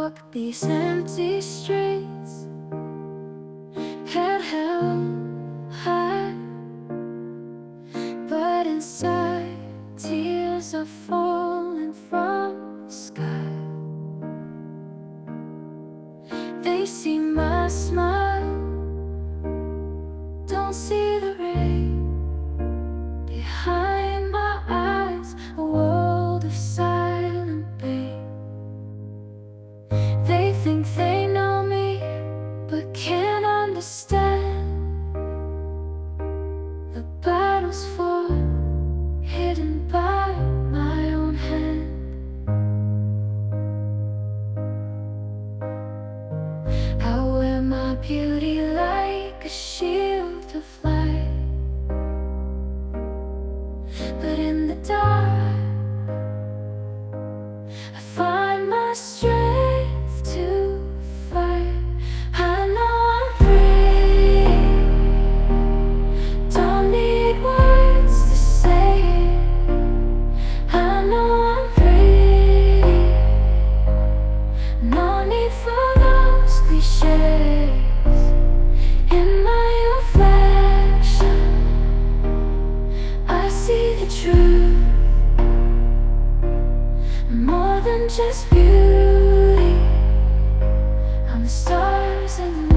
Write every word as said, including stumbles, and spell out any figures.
walk these empty streets, head held high, but inside tears are falling from the sky. They see my smile, don't see the rain behind my eyes, a world of silent pain. They think they know me, but can't understand the battles fought, hidden by my own hand. I wear my beauty like a shield of light, but in the dark I find my strength to fight. I know I'm brave, don't need words to say it. I know I'm brave, no need for those cliches. In my reflection I see the truth, more than just beauty. I'm the stars and the